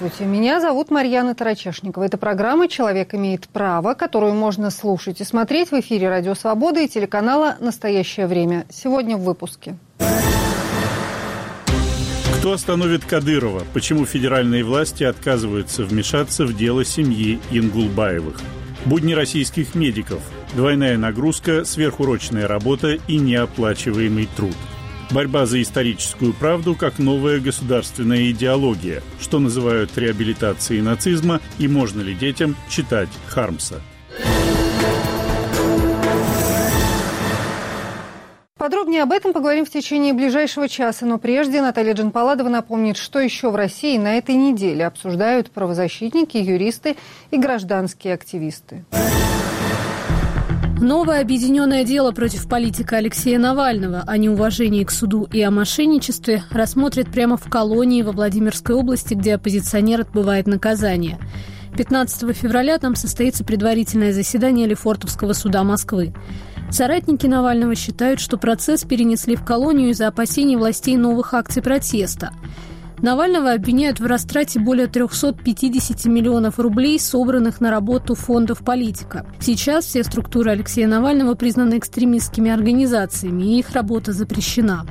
Здравствуйте, меня зовут Марьяна Тарачешникова. Это программа «Человек имеет право», которую можно слушать и смотреть в эфире «Радио Свобода» и телеканала «Настоящее время». Сегодня в выпуске. Кто остановит Кадырова? Почему федеральные власти отказываются вмешаться в дело семьи Ингулбаевых? Будни российских медиков. Двойная нагрузка, сверхурочная работа и неоплачиваемый труд. Борьба за историческую правду как новая государственная идеология, что называют реабилитацией нацизма, и можно ли детям читать Хармса. Подробнее об этом поговорим в течение ближайшего часа, но прежде Наталья Джанпаладова напомнит, что еще в России на этой неделе обсуждают правозащитники, юристы и гражданские активисты. Новое объединенное дело против политика Алексея Навального о неуважении к суду и о мошенничестве рассмотрят прямо в колонии во Владимирской области, где оппозиционер отбывает наказание. 15 февраля там состоится предварительное заседание Лефортовского суда Москвы. Соратники Навального считают, что процесс перенесли в колонию из-за опасений властей новых акций протеста. Навального обвиняют в растрате более 350 миллионов рублей, собранных на работу фондов политика. Сейчас все структуры Алексея Навального признаны экстремистскими организациями, и их работа запрещена.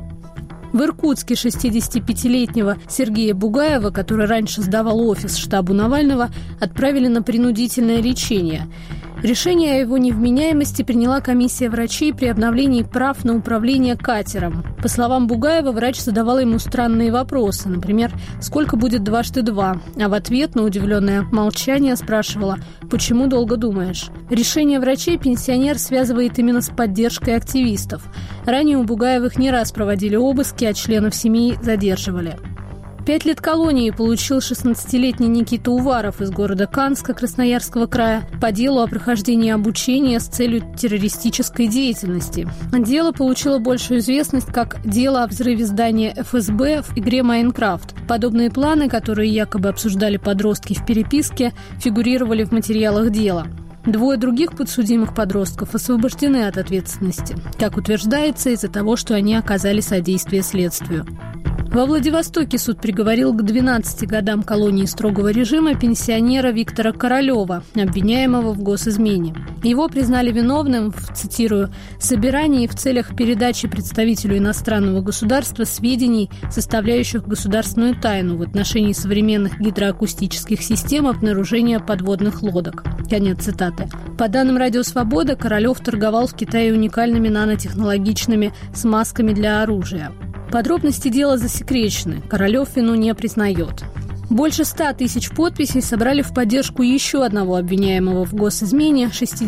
В Иркутске 65-летнего Сергея Бугаева, который раньше сдавал офис штабу Навального, отправили на принудительное лечение. Решение о его невменяемости приняла комиссия врачей при обновлении прав на управление катером. По словам Бугаева, врач задавал ему странные вопросы. Например, сколько будет дважды два? А в ответ на удивленное молчание спрашивала: почему долго думаешь? Решение врачей пенсионер связывает именно с поддержкой активистов. Ранее у Бугаевых не раз проводили обыски, а членов семьи задерживали. 5 лет колонии получил 16-летний Никита Уваров из города Канска Красноярского края по делу о прохождении обучения с целью террористической деятельности. Дело получило большую известность как дело о взрыве здания ФСБ в игре «Майнкрафт». Подобные планы, которые якобы обсуждали подростки в переписке, фигурировали в материалах дела. 2 других подсудимых подростков освобождены от ответственности, как утверждается, из-за того, что они оказали содействие следствию. Во Владивостоке суд приговорил к 12 годам колонии строгого режима пенсионера Виктора Королева, обвиняемого в госизмене. Его признали виновным в, цитирую, «собирании в целях передачи представителю иностранного государства сведений, составляющих государственную тайну в отношении современных гидроакустических систем обнаружения подводных лодок». Конец цитаты. По данным «Радио Свобода», Королев торговал в Китае уникальными нанотехнологичными смазками для оружия. Подробности дела засекречены. Королев вину не признает. Больше 100 тысяч подписей собрали в поддержку еще одного обвиняемого в госизмене,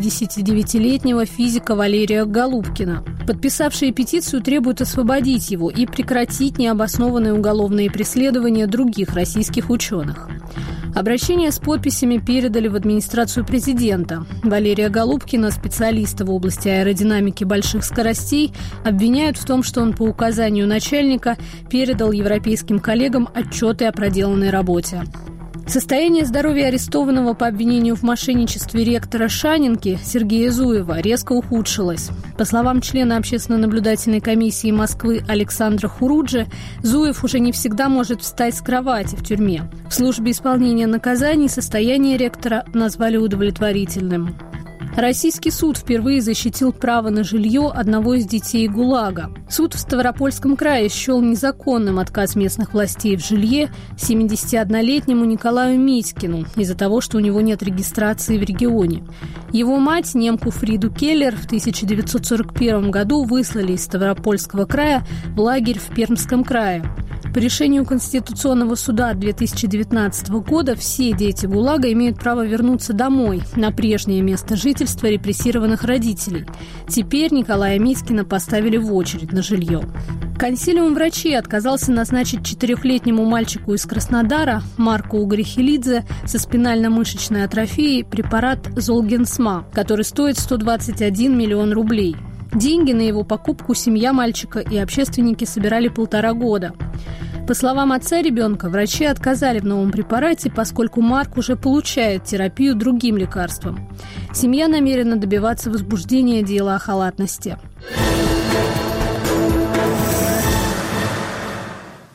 69-летнего физика Валерия Голубкина. Подписавшие петицию требуют освободить его и прекратить необоснованные уголовные преследования других российских ученых. Обращение с подписями передали в администрацию президента. Валерия Голубкина, специалиста в области аэродинамики больших скоростей, обвиняют в том, что он по указанию начальника передал европейским коллегам отчеты о проделанной работе. Состояние здоровья арестованного по обвинению в мошенничестве ректора Шанинки Сергея Зуева резко ухудшилось. По словам члена общественно-наблюдательной комиссии Москвы Александра Хуруджи, Зуев уже не всегда может встать с кровати в тюрьме. В службе исполнения наказаний состояние ректора назвали удовлетворительным. Российский суд впервые защитил право на жилье одного из детей ГУЛАГа. Суд в Ставропольском крае счел незаконным отказ местных властей в жилье 71-летнему Николаю Митькину из-за того, что у него нет регистрации в регионе. Его мать, немку Фриду Келлер, в 1941 году выслали из Ставропольского края в лагерь в Пермском крае. По решению Конституционного суда 2019 года все дети ГУЛАГа имеют право вернуться домой, на прежнее место жительства репрессированных родителей. Теперь Николая Митькина поставили в очередь на жилье. Консилиум врачей отказался назначить 4-летнему мальчику из Краснодара Марку Угрихелидзе со спинально-мышечной атрофией препарат Золгенсма, который стоит 121 миллион рублей. Деньги на его покупку семья мальчика и общественники собирали 1,5 года. По словам отца ребенка, врачи отказали в новом препарате, поскольку Марк уже получает терапию другим лекарством. Семья намерена добиваться возбуждения дела о халатности.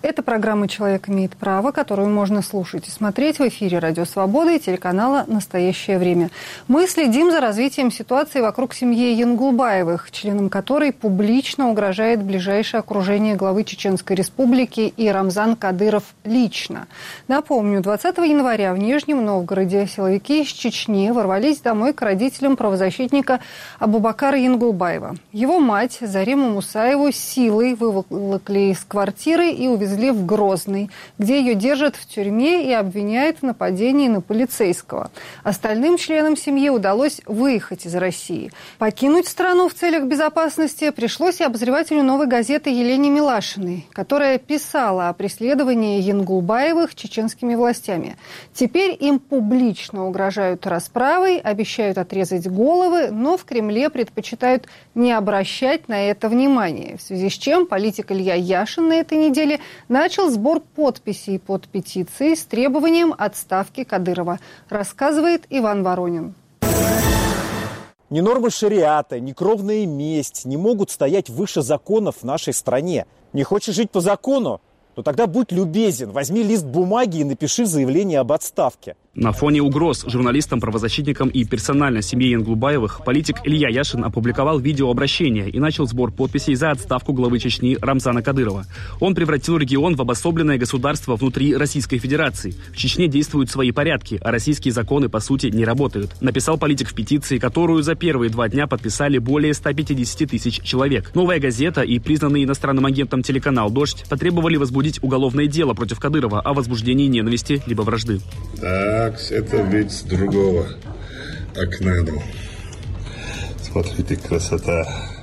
Это программа «Человек имеет право», которую можно слушать и смотреть в эфире «Радио Свобода» и телеканала «Настоящее время». Мы следим за развитием ситуации вокруг семьи Янгулбаевых, членам которой публично угрожает ближайшее окружение главы Чеченской Республики и Рамзан Кадыров лично. Напомню, 20 января в Нижнем Новгороде силовики из Чечни ворвались домой к родителям правозащитника Абубакара Янгулбаева. Его мать Зариму Мусаеву силой выволокли из квартиры и увезли в Грозный, где ее держат в тюрьме и обвиняют в нападении на полицейского. Остальным членам семьи удалось выехать из России. Покинуть страну в целях безопасности пришлось и обозревателю «Новой газеты» Елене Милашиной, которая писала о преследовании Янгулбаевых чеченскими властями. Теперь им публично угрожают расправой, обещают отрезать головы, но в Кремле предпочитают не обращать на это внимания. В связи с чем политик Илья Яшин на этой неделе начал сбор подписей под петицией с требованием отставки Кадырова, рассказывает Иван Воронин. Ни нормы шариата, ни кровная месть не могут стоять выше законов в нашей стране. Не хочешь жить по закону? То тогда будь любезен, возьми лист бумаги и напиши заявление об отставке. На фоне угроз журналистам, правозащитникам и персонально семье Янгулбаевых политик Илья Яшин опубликовал видеообращение и начал сбор подписей за отставку главы Чечни Рамзана Кадырова. Он превратил регион в обособленное государство внутри Российской Федерации. В Чечне действуют свои порядки, а российские законы, по сути, не работают. Написал политик в петиции, которую за первые 2 дня подписали более 150 тысяч человек. «Новая газета» и признанный иностранным агентом телеканал «Дождь» потребовали возбудить уголовное дело против Кадырова о возбуждении ненависти либо вражды. Так, это ведь с другого окна. Смотрите, красота.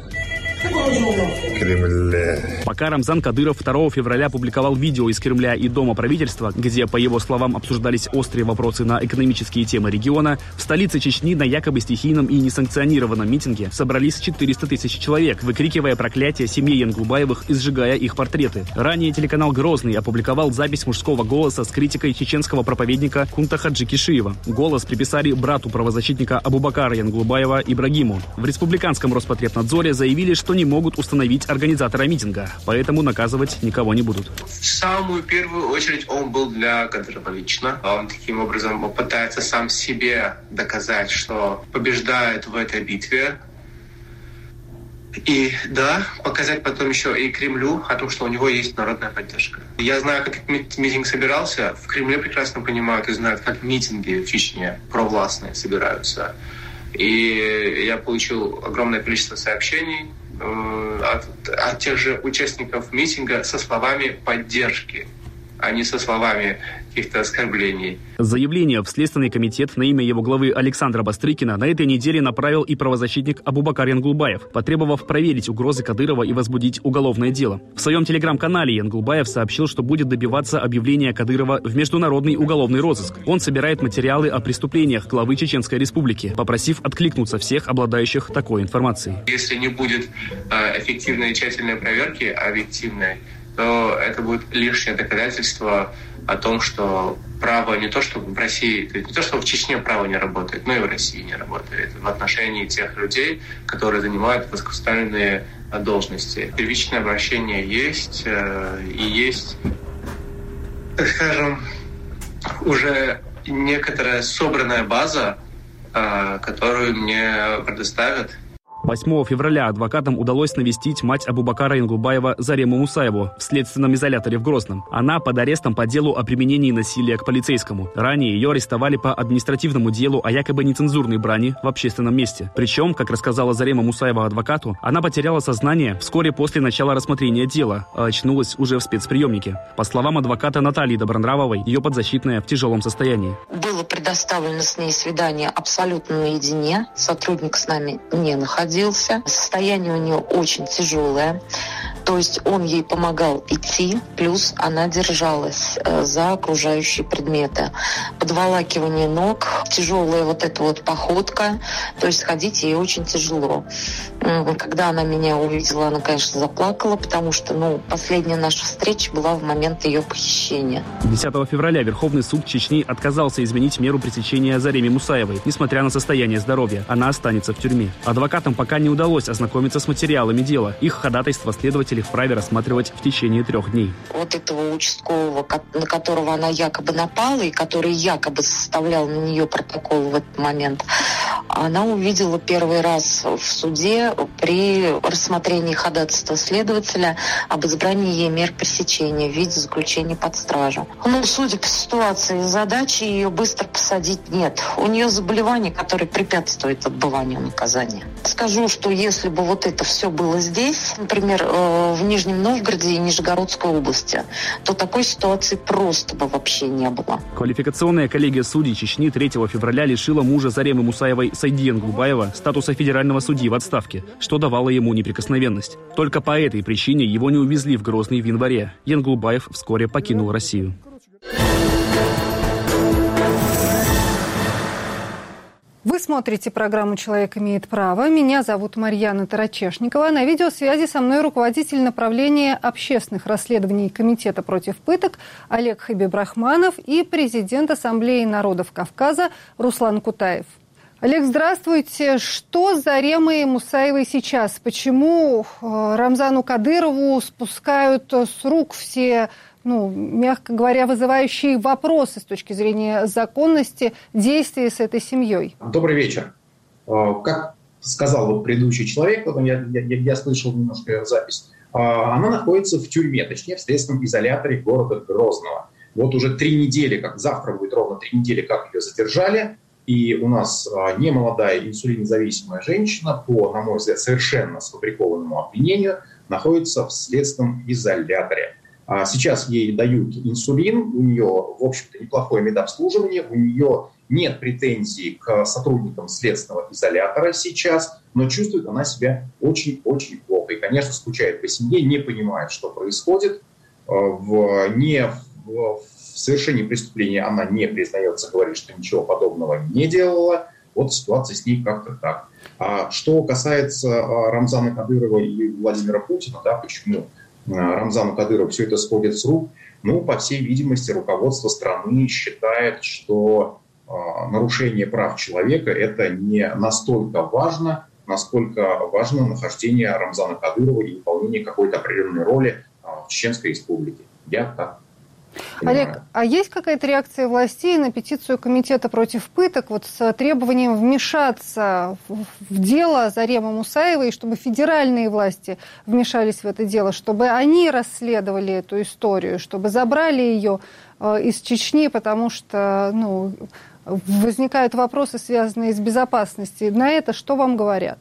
Кремля. Пока Рамзан Кадыров 2 февраля публиковал видео из Кремля и Дома правительства, где, по его словам, обсуждались острые вопросы на экономические темы региона, в столице Чечни на якобы стихийном и несанкционированном митинге собрались 400 тысяч человек, выкрикивая проклятие семье Янгулбаевых и сжигая их портреты. Ранее телеканал «Грозный» опубликовал запись мужского голоса с критикой чеченского проповедника Кунта Хаджи Кишиева. Голос приписали брату правозащитника Абубакара Янгулбаева Ибрагиму. В республиканском Роспотребнадзоре заявили, что не могут установить организатора митинга, поэтому наказывать никого не будут. В самую первую очередь он был для Кадырова лично. Он таким образом пытается сам себе доказать, что побеждает в этой битве. И да, показать потом еще и Кремлю о том, что у него есть народная поддержка. Я знаю, как этот митинг собирался. В Кремле прекрасно понимают и знают, как митинги в Чечне провластные собираются. И я получил огромное количество сообщений от тех же участников митинга со словами поддержки, а не со словами каких-то оскорблений. Заявление в Следственный комитет на имя его главы Александра Бастрыкина на этой неделе направил и правозащитник Абубакар Янгулбаев, потребовав проверить угрозы Кадырова и возбудить уголовное дело. В своем телеграм-канале Янгулбаев сообщил, что будет добиваться объявления Кадырова в международный уголовный розыск. Он собирает материалы о преступлениях главы Чеченской Республики, попросив откликнуться всех обладающих такой информацией. Если не будет эффективной и тщательной проверки, объективной, то это будет лишнее доказательство о том, что право не то, что в России, не то, что в Чечне право не работает, но и в России не работает в отношении тех людей, которые занимают высокопоставленные должности. Первичное обращение есть, и есть, так скажем, уже некоторая собранная база, которую мне предоставят. 8 февраля адвокатам удалось навестить мать Абубакара Янгулбаева Зарему Мусаеву в следственном изоляторе в Грозном. Она под арестом по делу о применении насилия к полицейскому. Ранее ее арестовали по административному делу о якобы нецензурной брани в общественном месте. Причем, как рассказала Зарема Мусаева адвокату, она потеряла сознание вскоре после начала рассмотрения дела, а очнулась уже в спецприемнике. По словам адвоката Натальи Добронравовой, ее подзащитная в тяжелом состоянии. Было предоставлено с ней свидание абсолютно наедине. Сотрудник с нами не находился. Состояние у нее очень тяжелое. То есть он ей помогал идти, плюс она держалась за окружающие предметы. Подволакивание ног, тяжелая вот эта вот походка. То есть ходить ей очень тяжело. Когда она меня увидела, она, конечно, заплакала, потому что, последняя наша встреча была в момент ее похищения. 10 февраля Верховный суд Чечни отказался изменить меру пресечения Зареме Мусаевой, несмотря на состояние здоровья. Она останется в тюрьме. Адвокатам пока не удалось ознакомиться с материалами дела. Их ходатайство следователи правоохранители вправе рассматривать в течение 3 дней. Вот этого участкового, на которого она якобы напала и который якобы составлял на нее протокол в этот момент, она увидела первый раз в суде при рассмотрении ходатайства следователя об избрании ей мер пресечения в виде заключения под стражу. Судя по ситуации, задачи ее быстро посадить нет. У нее заболевание, которое препятствует отбыванию наказания. Скажу, что если бы вот это все было здесь, например, в Нижнем Новгороде и Нижегородской области, то такой ситуации просто бы вообще не было. Квалификационная коллегия судей Чечни 3 февраля лишила мужа Заремы Мусаевой Сайди Янгулбаева статуса федерального судьи в отставке, что давало ему неприкосновенность. Только по этой причине его не увезли в Грозный в январе. Янгулбаев вскоре покинул Россию. Вы смотрите программу «Человек имеет право». Меня зовут Марьяна Тарачешникова. На видеосвязи со мной руководитель направления общественных расследований Комитета против пыток Олег Хабибрахманов и президент Ассамблеи народов Кавказа Руслан Кутаев. Олег, здравствуйте. Что с Заремой Мусаевой сейчас? Почему Рамзану Кадырову спускают с рук все, мягко говоря, вызывающие вопросы с точки зрения законности действий с этой семьей? Добрый вечер. Как сказал предыдущий человек, я слышал немножко запись, она находится в тюрьме, точнее в следственном изоляторе города Грозного. Вот уже 3 недели, как завтра будет ровно 3 недели, как ее задержали. И у нас немолодая инсулинозависимая женщина по, на мой взгляд, совершенно сфабрикованному обвинению находится в следственном изоляторе. Сейчас ей дают инсулин, у нее, в общем-то, неплохое медобслуживание, у нее нет претензий к сотрудникам следственного изолятора сейчас, но чувствует она себя очень-очень плохо. И, конечно, скучает по семье, не понимает, что происходит, в совершении преступления она не признается, говорит, что ничего подобного не делала. Вот ситуация с ней как-то так. А что касается Рамзана Кадырова и Владимира Путина, почему Рамзану Кадырову все это сходит с рук? По всей видимости, руководство страны считает, что нарушение прав человека – это не настолько важно, насколько важно нахождение Рамзана Кадырова и выполнение какой-то определенной роли в Чеченской Республике. Я так. Олег, а есть какая-то реакция властей на петицию Комитета против пыток с требованием вмешаться в дело Заремы Мусаевой, чтобы федеральные власти вмешались в это дело, чтобы они расследовали эту историю, чтобы забрали ее из Чечни, потому что возникают вопросы, связанные с безопасностью. На это что вам говорят?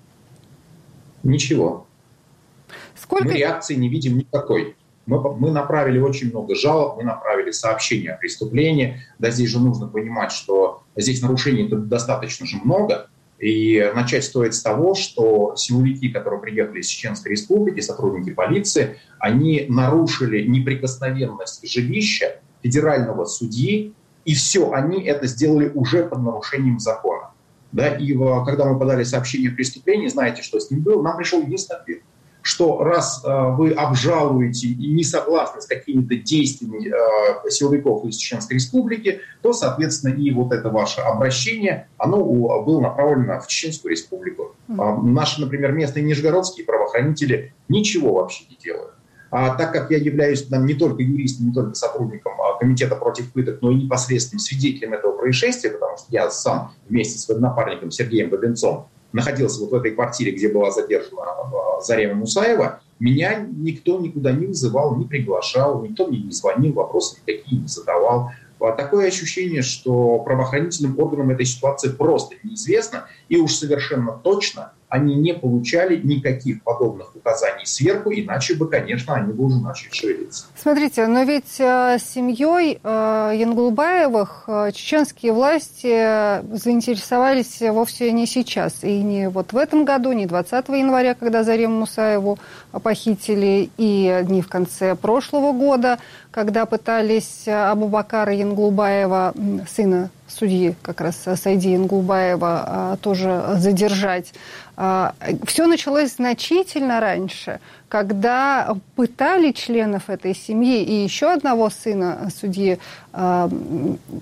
Ничего. Мы реакции не видим никакой. Мы направили очень много жалоб, мы направили сообщения о преступлении. Здесь же нужно понимать, что здесь нарушений достаточно же много. И начать стоит с того, что силовики, которые приехали из Чеченской Республики, сотрудники полиции, они нарушили неприкосновенность жилища федерального судьи, и все, они это сделали уже под нарушением закона. И когда мы подали сообщение о преступлении, знаете, что с ним было? Нам пришел единственный ответ, что раз вы обжалуете и не согласны с какими-то действиями силовиков из Чеченской Республики, то, соответственно, и вот это ваше обращение, оно было направлено в Чеченскую Республику. Наши, например, местные нижегородские правоохранители ничего вообще не делают. А так как я являюсь не только юристом, не только сотрудником Комитета против пыток, но и непосредственным свидетелем этого происшествия, потому что я сам вместе с своим напарником Сергеем Бабенцом находился в этой квартире, где была задержана Зарема Мусаева, меня никто никуда не вызывал, не приглашал, никто мне не звонил, вопросы никакие не задавал. Такое ощущение, что правоохранительным органам этой ситуации просто неизвестно, и уж совершенно точно они не получали никаких подобных указаний сверху, иначе бы, конечно, они бы уже начали шевелиться. Смотрите, но ведь семьей Янгулбаевых чеченские власти заинтересовались вовсе не сейчас. И не вот в этом году, не 20 января, когда Зарему Мусаеву похитили, и не в конце прошлого года, когда пытались Абубакара Янгулбаева, сына судьи как раз Сайди Янгулбаева, тоже задержать. Все началось значительно раньше, когда пытали членов этой семьи и еще одного сына судьи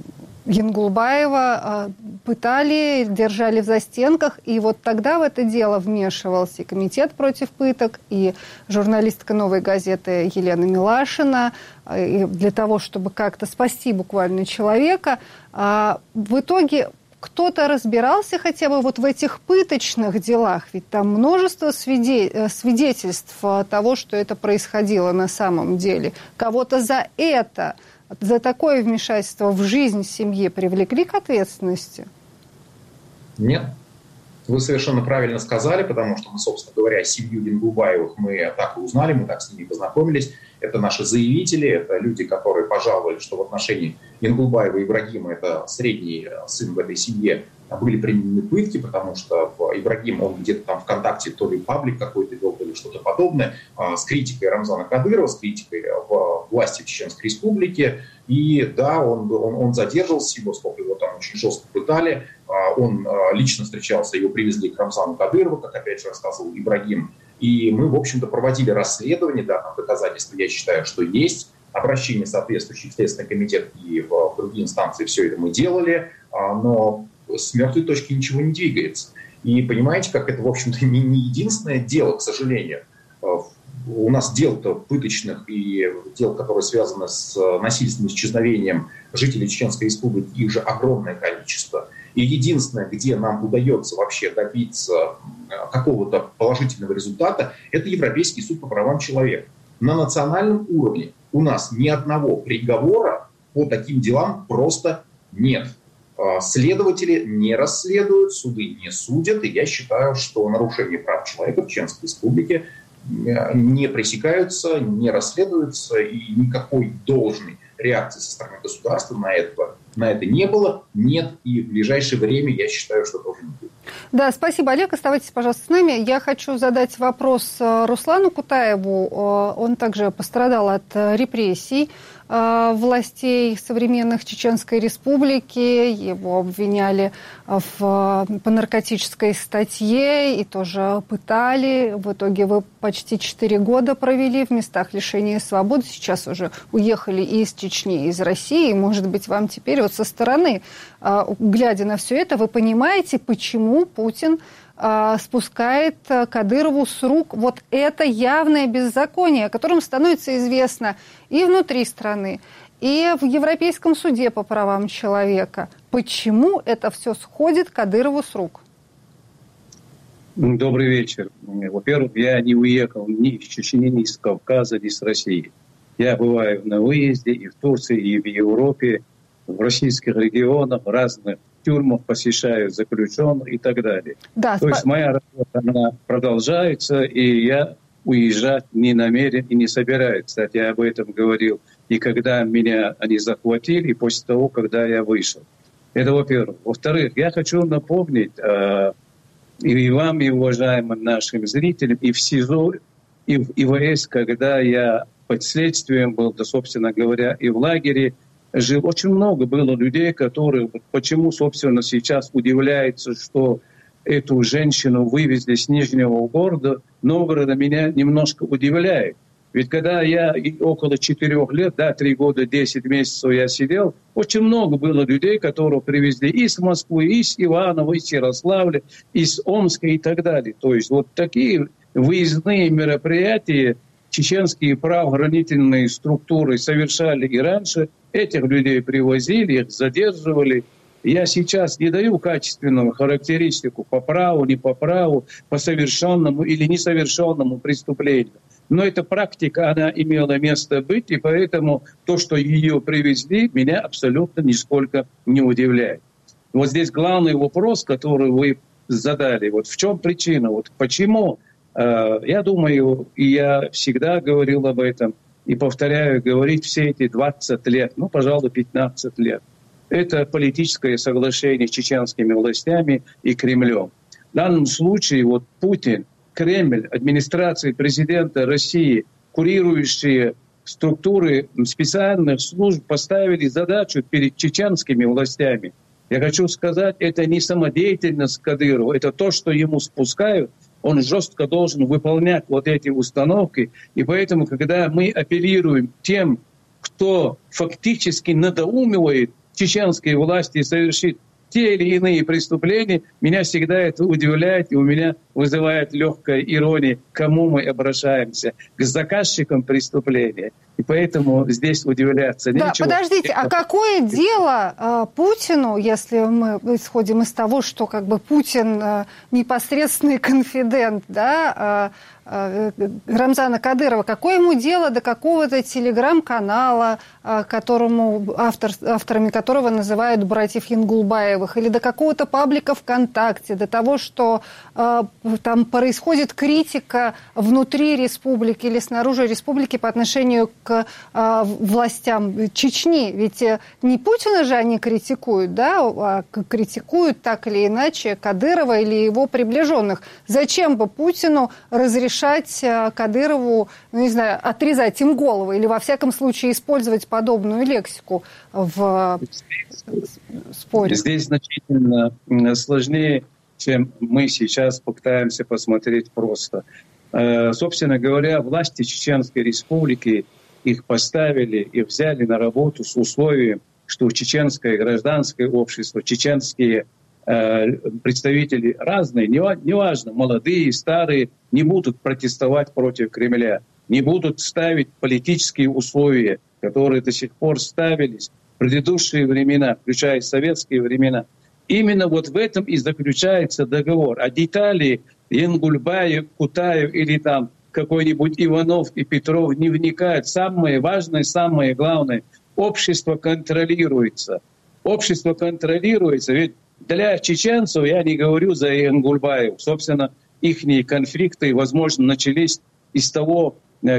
Янгулбаева пытали, держали в застенках, и вот тогда в это дело вмешивался и комитет против пыток, и журналистка «Новой газеты» Елена Милашина, и для того, чтобы как-то спасти буквально человека. В итоге кто-то разбирался хотя бы вот в этих пыточных делах, ведь там множество свидетельств того, что это происходило на самом деле. Кого-то за такое вмешательство в жизнь семьи привлекли к ответственности? Нет. Вы совершенно правильно сказали, потому что мы, собственно говоря, семью Янгулбаевых мы так и узнали, мы так с ними познакомились. Это наши заявители, это люди, которые пожаловали, что в отношении Янгулбаева Ибрагима, это средний сын в этой семье, были применены пытки, потому что Ибрагим, он где-то там ВКонтакте то ли паблик какой-то вел, то ли что-то подобное, с критикой Рамзана Кадырова, с критикой власти в Чеченской Республике. И да, он задерживался, его там очень жестко пытали. Он лично встречался, его привезли к Рамзану Кадырову, как опять же рассказывал Ибрагим. И мы, в общем-то, проводили расследование, да, там доказательства, я считаю, что есть. Обращение соответствующих в Следственный комитет и в другие инстанции, все это мы делали, но с мертвой точки ничего не двигается. И понимаете, как это, в общем-то, не единственное дело, к сожалению. У нас дел-то пыточных и дел, которые связаны с насильственным исчезновением жителей Чеченской Республики, их же огромное количество. И единственное, где нам удается вообще добиться какого-то положительного результата, это Европейский суд по правам человека. На национальном уровне у нас ни одного приговора по таким делам просто нет. Следователи не расследуют, суды не судят, и я считаю, что нарушения прав человека в Чеченской Республике не пресекаются, не расследуются, и никакой должной реакции со стороны государства на это не было, нет, и в ближайшее время, я считаю, что тоже не будет. Да, спасибо, Олег. Оставайтесь, пожалуйста, с нами. Я хочу задать вопрос Руслану Кутаеву. Он также пострадал от репрессий властей современных Чеченской Республики. Его обвиняли по наркотической статье и тоже пытали. В итоге вы почти 4 года провели в местах лишения свободы. Сейчас уже уехали и из Чечни, и из России. И, может быть, вам теперь вот со стороны, глядя на все это, вы понимаете, почему Путин спускает Кадырову с рук вот это явное беззаконие, о котором становится известно и внутри страны, и в Европейском суде по правам человека. Почему это все сходит Кадырову с рук? Добрый вечер. Во-первых, я не уехал ни из Чечни, ни из Кавказа, ни с России. Я бываю на выезде и в Турции, и в Европе, в российских регионах, в разных тюрьмах посещаю заключенных и так далее. Да, то есть моя работа, она продолжается, и я уезжать не намерен и не собираюсь. Кстати, я об этом говорил и когда меня они захватили, и после того, когда я вышел. Это во-первых. Во-вторых, я хочу напомнить и вам, и уважаемым нашим зрителям, и в СИЗО, и в ИВС, когда я под следствием был, да, собственно говоря, и в лагере жил. Очень много было людей, которые, почему, собственно, сейчас удивляются, что эту женщину вывезли с Нижнего Новгорода, меня немножко удивляет. Ведь когда я около 4 лет, 3 года, 10 месяцев я сидел, очень много было людей, которых привезли из Москвы, из Иваново, из Ярославля, из Омска и так далее. То есть вот такие выездные мероприятия чеченские правоохранительные структуры совершали и раньше. Этих людей привозили, их задерживали. Я сейчас не даю качественную характеристику по праву, не по праву, по совершенному или несовершенному преступлению. Но эта практика, она имела место быть, и поэтому то, что ее привезли, меня абсолютно нисколько не удивляет. Вот здесь главный вопрос, который вы задали. Вот в чем причина? Вот почему? Я думаю, и я всегда говорил об этом, и повторяю, говорить все эти 20 лет, пожалуй, 15 лет. Это политическое соглашение с чеченскими властями и Кремлем. В данном случае вот Путин, Кремль, администрация президента России, курирующие структуры специальных служб поставили задачу перед чеченскими властями. Я хочу сказать, это не самодеятельность Кадырова, это то, что ему спускают. Он жестко должен выполнять вот эти установки. И поэтому, когда мы апеллируем тем, кто фактически надоумивает чеченской власти совершит те или иные преступления, меня всегда это удивляет, и у меня вызывает легкая ирония, к кому мы обращаемся, к заказчикам преступления. И поэтому здесь удивляться нечего. Да, подождите, а какое дело Путину, если мы исходим из того, что как бы Путин непосредственный конфидент, да, Рамзана Кадырова, какое ему дело до какого-то телеграм-канала, авторами которого называют братьев Янгулбаевых, или до какого-то паблика ВКонтакте, до того, что там происходит критика внутри республики или снаружи республики по отношению к властям Чечни? Ведь не Путина же они критикуют, да, а критикуют так или иначе Кадырова или его приближенных. Зачем бы Путину разрешать Кадырову, ну, не знаю, отрезать им головы или, во всяком случае, использовать подобную лексику в споре? Здесь значительно сложнее, чем мы сейчас пытаемся посмотреть просто. Собственно говоря, власти Чеченской Республики их поставили и взяли на работу с условием, что чеченское гражданское общество, чеченские представители разные, неважно, молодые, старые, не будут протестовать против Кремля, не будут ставить политические условия, которые до сих пор ставились в предыдущие времена, включая советские времена. Именно вот в этом и заключается договор. А детали Янгульбаев, Кутаев или там какой-нибудь Иванов и Петров не вникают. Самое важное, самое главное, общество контролируется. Общество контролируется, ведь для чеченцев, я не говорю за Янгульбаев, собственно, их конфликты, возможно, начались из того,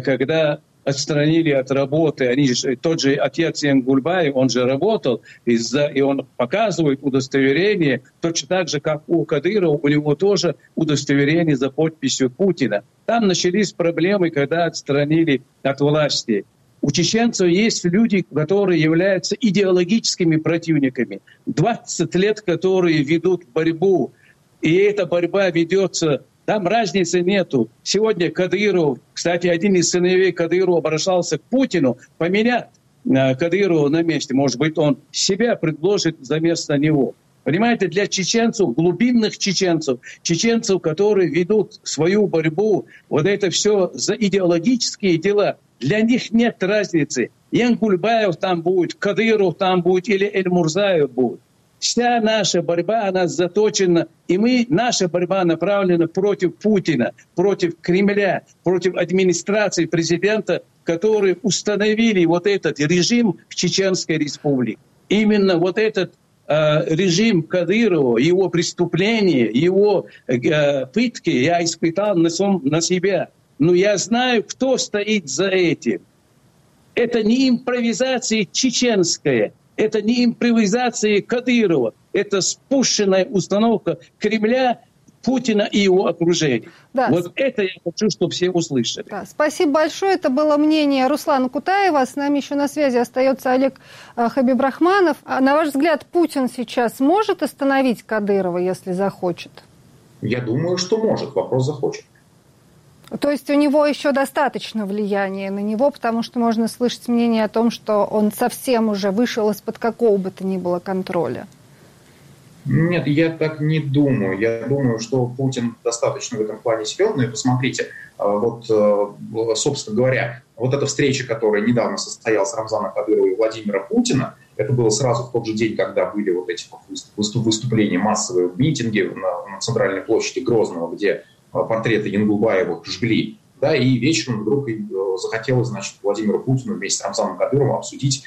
когда отстранили от работы. Тот же отец Янгульбаев, он же работал, и он показывает удостоверение, точно так же, как у Кадырова, у него тоже удостоверение за подписью Путина. Там начались проблемы, когда отстранили от власти. У чеченцев есть люди, которые являются идеологическими противниками. 20 лет, которые ведут борьбу, и эта борьба ведется, там разницы нету. Сегодня Кадыров, кстати, один из сыновей Кадырова обращался к Путину поменять Кадырова на месте. Может быть, он себя предложит вместо него. Понимаете, для чеченцев, глубинных чеченцев, которые ведут свою борьбу, вот это все за идеологические дела, для них нет разницы. Янгульбаев там будет, Кадыров там будет или Эльмурзаев будет. Вся наша борьба, она заточена, и наша борьба направлена против Путина, против Кремля, против администрации президента, которые установили вот этот режим в Чеченской Республике. Именно вот этот режим Кадырова, его преступления, его пытки я испытал на себя. Но я знаю, кто стоит за этим. Это не импровизация чеченская, это не импровизация Кадырова, это спущенная установка Кремля, Путина и его окружения. Да. Вот это я хочу, чтобы все услышали. Да. Спасибо большое. Это было мнение Руслана Кутаева. С нами еще на связи остается Олег Хабибрахманов. А на ваш взгляд, Путин сейчас может остановить Кадырова, если захочет? Я думаю, что может. Вопрос захочет. То есть у него еще достаточно влияния на него, потому что можно слышать мнение о том, что он совсем уже вышел из-под какого бы то ни было контроля. Нет, я так не думаю. Я думаю, что Путин достаточно в этом плане серьезный. Посмотрите, вот, собственно говоря, вот эта встреча, которая недавно состоялась Рамзана Кадырова и Владимира Путина, это было сразу в тот же день, когда были вот эти выступления массовые, митинги на центральной площади Грозного, где портреты Янгулбаевых жгли. Да, и вечером вдруг захотелось, Владимиру Путину вместе с Рамзаном Кадыровым обсудить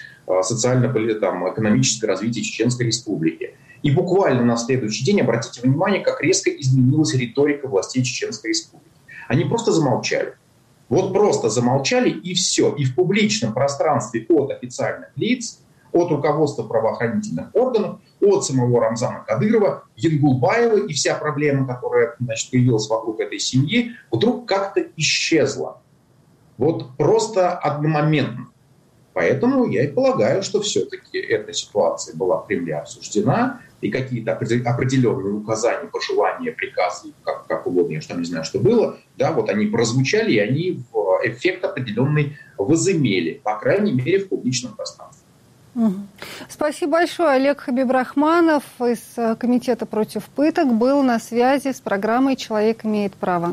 социально-экономическое развитие Чеченской Республики. И буквально на следующий день, обратите внимание, как резко изменилась риторика властей Чеченской Республики. Они просто замолчали. Вот просто замолчали, и все. И в публичном пространстве от официальных лиц, от руководства правоохранительных органов, от самого Рамзана Кадырова, Янгулбаева и вся проблема, которая появилась вокруг этой семьи, вдруг как-то исчезла. Вот просто одномоментно. Поэтому я и полагаю, что все-таки эта ситуация была в Кремле обсуждена, и какие-то определенные указания, пожелания, приказы, как угодно, я не знаю, что было, да, вот они прозвучали, и они эффект определенный возымели, по крайней мере, в публичном пространстве. Спасибо большое. Олег Хабибрахманов из Комитета против пыток был на связи с программой «Человек имеет право».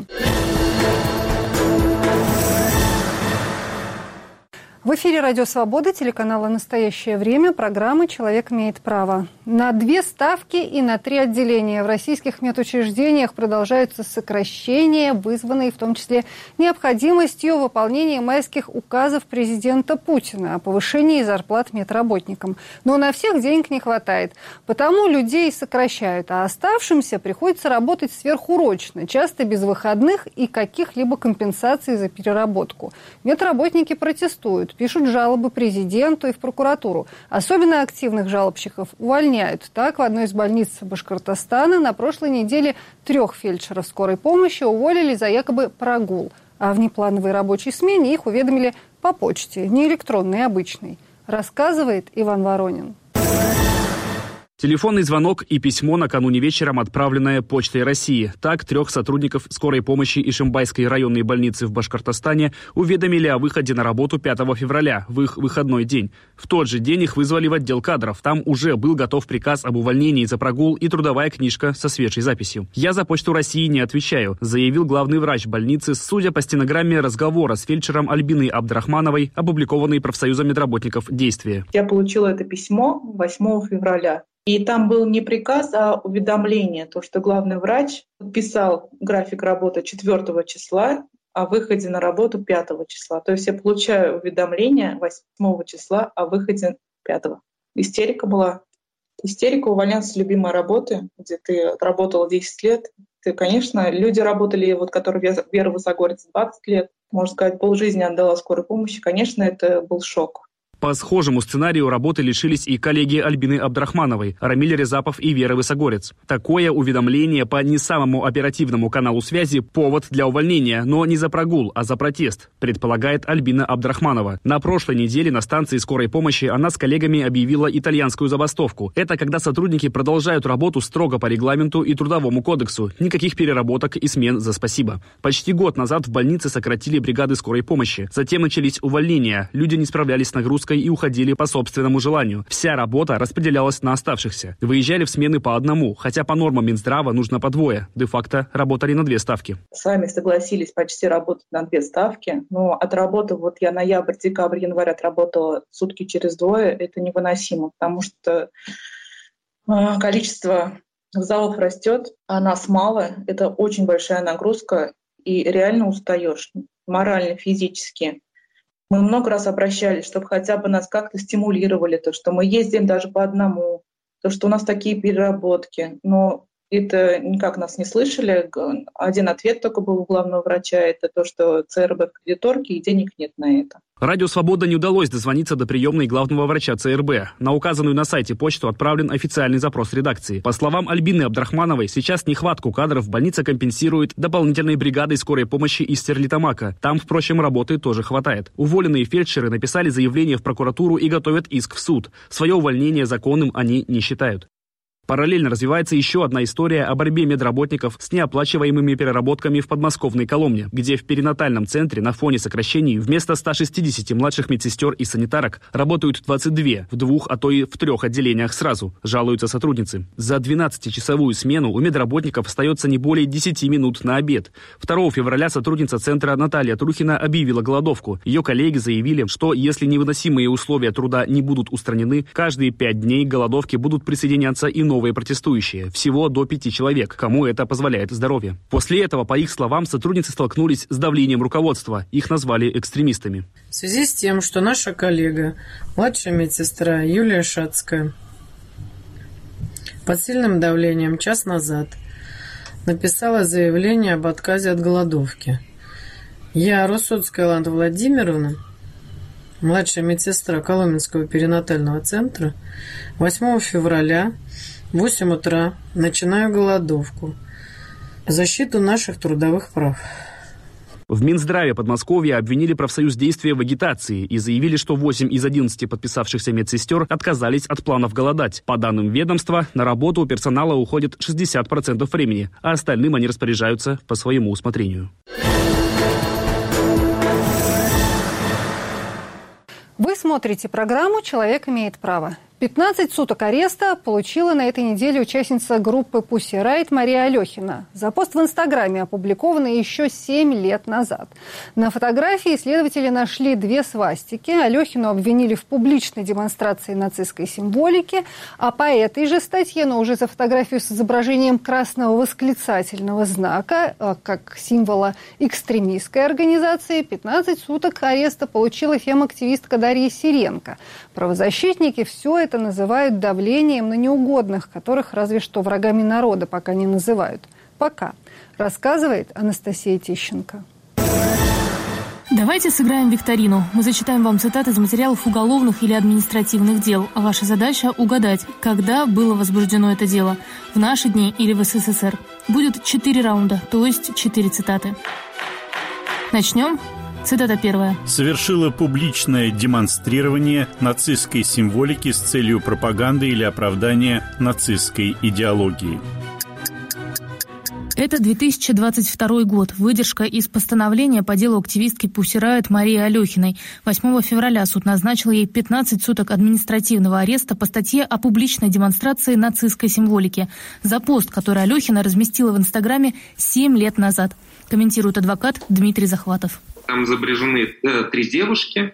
В эфире «Радио Свобода», телеканала «Настоящее время», программа «Человек имеет право». На 2 ставки и на 3 отделения в российских медучреждениях продолжаются сокращения, вызванные в том числе необходимостью выполнения майских указов президента Путина о повышении зарплат медработникам. Но на всех денег не хватает, потому людей сокращают, а оставшимся приходится работать сверхурочно, часто без выходных и каких-либо компенсаций за переработку. Медработники протестуют. Пишут жалобы президенту и в прокуратуру. Особенно активных жалобщиков увольняют. Так, в одной из больниц Башкортостана на прошлой неделе 3 фельдшеров скорой помощи уволили за якобы прогул. А в неплановой рабочей смене их уведомили по почте, не электронной, обычной. Рассказывает Иван Воронин. Телефонный звонок и письмо накануне вечером, отправленное Почтой России. Так, 3 сотрудников скорой помощи Ишимбайской районной больницы в Башкортостане уведомили о выходе на работу 5 февраля, в их выходной день. В тот же день их вызвали в отдел кадров. Там уже был готов приказ об увольнении за прогул и трудовая книжка со свежей записью. «Я за Почту России не отвечаю», заявил главный врач больницы, судя по стенограмме разговора с фельдшером Альбиной Абдрахмановой, опубликованной профсоюзом медработников «Действие». Я получила это письмо 8 февраля. И там был не приказ, а уведомление, то, что главный врач подписал график работы 4 числа, о выходе на работу 5 числа. То есть я получаю уведомление 8 числа о выходе 5. Истерика была. Истерика увольняться с любимой работы, где ты работала 10 лет. Конечно, люди работали, вот, которые Вера Высогорец 20 лет, можно сказать, полжизни отдала скорой помощи. Конечно, это был шок. По схожему сценарию работы лишились и коллеги Альбины Абдрахмановой, Рамиль Резапов и Вера Высогорец. Такое уведомление по не самому оперативному каналу связи – повод для увольнения, но не за прогул, а за протест, предполагает Альбина Абдрахманова. На прошлой неделе на станции скорой помощи она с коллегами объявила итальянскую забастовку. Это когда сотрудники продолжают работу строго по регламенту и трудовому кодексу. Никаких переработок и смен за спасибо. Почти год назад в больнице сократили бригады скорой помощи. Затем начались увольнения. Люди не справлялись с нагрузкой и уходили по собственному желанию. Вся работа распределялась на оставшихся. Выезжали в смены по одному, хотя по нормам Минздрава нужно по 2. Де-факто работали на 2 ставки. Сами согласились почти работать на 2 ставки, но отработав, вот я ноябрь, декабрь, январь отработала сутки через 2, это невыносимо, потому что количество залов растет, а нас мало, это очень большая нагрузка, и реально устаешь морально, физически. Мы много раз обращались, чтобы хотя бы нас как-то стимулировали, то, что мы ездим даже по одному, то, что у нас такие переработки. Но это никак нас не слышали. Один ответ только был у главного врача, это то, что ЦРБ в кредиторке и денег нет на это. Радио «Свобода» не удалось дозвониться до приемной главного врача ЦРБ. На указанную на сайте почту отправлен официальный запрос редакции. По словам Альбины Абдрахмановой, сейчас нехватку кадров больница компенсирует дополнительной бригадой скорой помощи из Стерлитамака. Там, впрочем, работы тоже хватает. Уволенные фельдшеры написали заявление в прокуратуру и готовят иск в суд. Свое увольнение законным они не считают. Параллельно развивается еще одна история о борьбе медработников с неоплачиваемыми переработками в подмосковной Коломне, где в перинатальном центре на фоне сокращений вместо 160 младших медсестер и санитарок работают 22 в 2, а то и в 3 отделениях сразу, жалуются сотрудницы. За 12-часовую смену у медработников остается не более 10 минут на обед. 2 февраля сотрудница центра Наталья Трухина объявила голодовку. Ее коллеги заявили, что если невыносимые условия труда не будут устранены, каждые 5 дней к голодовке будут присоединяться и новые протестующие, всего до 5 человек, кому это позволяет здоровье. После этого, по их словам, сотрудницы столкнулись с давлением руководства. Их назвали экстремистами. В связи с тем, что наша коллега, младшая медсестра Юлия Шацкая, под сильным давлением час назад написала заявление об отказе от голодовки. Я, Росудская Ланда Владимировна, младшая медсестра Коломенского перинатального центра, 8 февраля в 8 утра начинаю голодовку в защиту наших трудовых прав. В Минздраве Подмосковья обвинили профсоюз «Действие» в агитации и заявили, что 8 из 11 подписавшихся медсестер отказались от планов голодать. По данным ведомства, на работу у персонала уходит 60% времени, а остальным они распоряжаются по своему усмотрению. Вы смотрите программу «Человек имеет право». 15 суток ареста получила на этой неделе участница группы Pussy Riot Мария Алехина за пост в Инстаграме, опубликованный еще 7 лет назад. На фотографии следователи нашли 2 свастики. Алехину обвинили в публичной демонстрации нацистской символики, а по этой же статье, но уже за фотографию с изображением красного восклицательного знака, как символа экстремистской организации, 15 суток ареста получила фем-активистка Дарья Сиренко. Правозащитники все это называют давлением на неугодных, которых разве что врагами народа пока не называют. Пока. Рассказывает Анастасия Тищенко. Давайте сыграем викторину. Мы зачитаем вам цитаты из материалов уголовных или административных дел. А ваша задача – угадать, когда было возбуждено это дело. В наши дни или в СССР. Будет 4 раунда, то есть 4 цитаты. Начнем. Цитата первая. Совершила публичное демонстрирование нацистской символики с целью пропаганды или оправдания нацистской идеологии. Это 2022 год. Выдержка из постановления по делу активистки Pussy Riot Марии Алехиной. 8 февраля суд назначил ей 15 суток административного ареста по статье о публичной демонстрации нацистской символики за пост, который Алехина разместила в Инстаграме 7 лет назад. Комментирует адвокат Дмитрий Захватов. Там изображены 3 девушки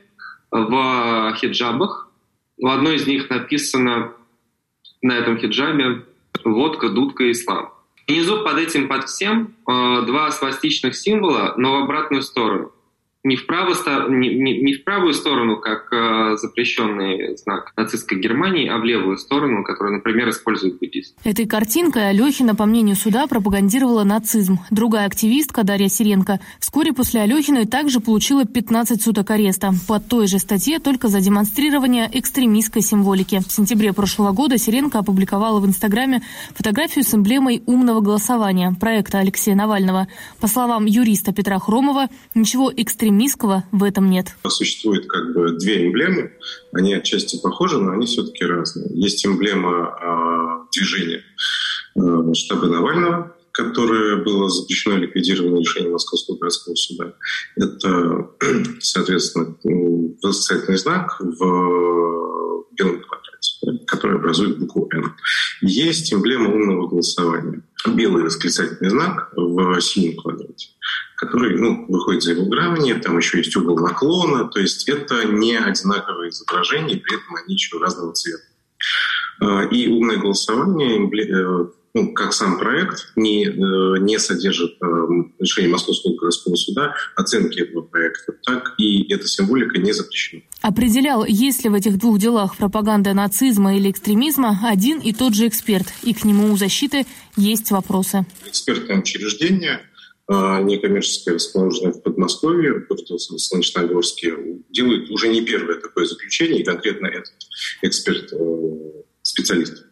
в хиджабах. В одной из них написано на этом хиджабе «Водка, дудка, ислам». Внизу под всем 2 свастичных символа, но в обратную сторону. Не в правую сторону, как запрещенный знак нацистской Германии, а в левую сторону, которую, например, используют буддисты. Этой картинкой Алехина, по мнению суда, пропагандировала нацизм. Другая активистка, Дарья Сиренко, вскоре после Алехиной также получила 15 суток ареста. По той же статье, только за демонстрирование экстремистской символики. В сентябре прошлого года Сиренко опубликовала в Инстаграме фотографию с эмблемой умного голосования проекта Алексея Навального. По словам юриста Петра Хромова, ничего экстремистского в этом нет. Существует 2 эмблемы, они отчасти похожи, но они все-таки разные. Есть эмблема движения штаба Навального, которое было запрещено и ликвидировано решением Московского городского суда. Это, соответственно, восклицательный знак в белом квадрате, который образует букву «Н». Есть эмблема умного голосования. Белый восклицательный знак в синем квадрате, который выходит за его грани, там еще есть угол наклона, то есть это не одинаковые изображения, при этом они еще разного цвета. И умное голосование, как сам проект, не содержит решения Московского городского суда, оценки этого проекта, так и эта символика не запрещена. Определял, есть ли в этих 2 делах пропаганда нацизма или экстремизма, один и тот же эксперт, и к нему у защиты есть вопросы. Экспертное учреждение, некоммерческое, расположенное в Подмосковье, в Солнечногорске, делает уже не первое такое заключение, и конкретно этот эксперт, специалист,